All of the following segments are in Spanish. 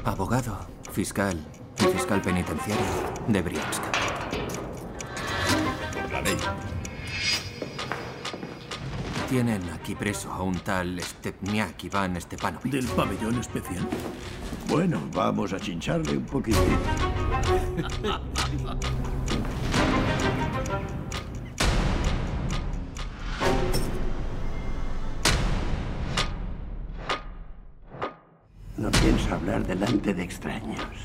Abogado, fiscal y fiscal penitenciario de Briansk. La ley. Tienen aquí preso a un tal Stepniak Iván Stepanovich. ¿Del pabellón especial? Bueno, vamos a chincharle un poquitín. No pienso hablar delante de extraños.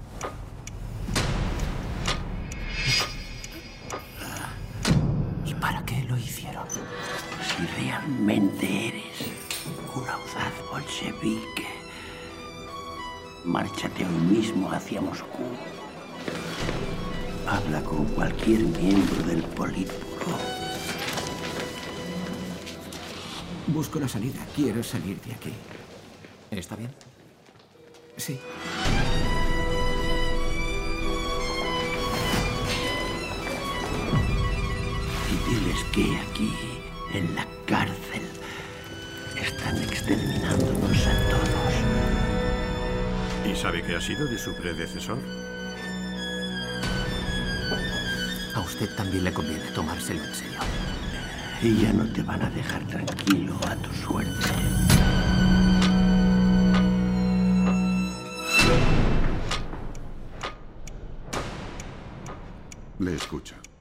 ¿Y para qué lo hicieron? Si realmente eres un audaz bolchevique, márchate hoy mismo hacia Moscú. Habla con cualquier miembro del Politburo. Busco la salida. Quiero salir de aquí. ¿Está bien? Sí. Y diles que aquí, en la cárcel, están exterminándonos a todos. ¿Y sabe qué ha sido de su predecesor? A usted también le conviene tomárselo en serio. Y ya no te van a dejar tranquilo a tu suerte. Le escucho.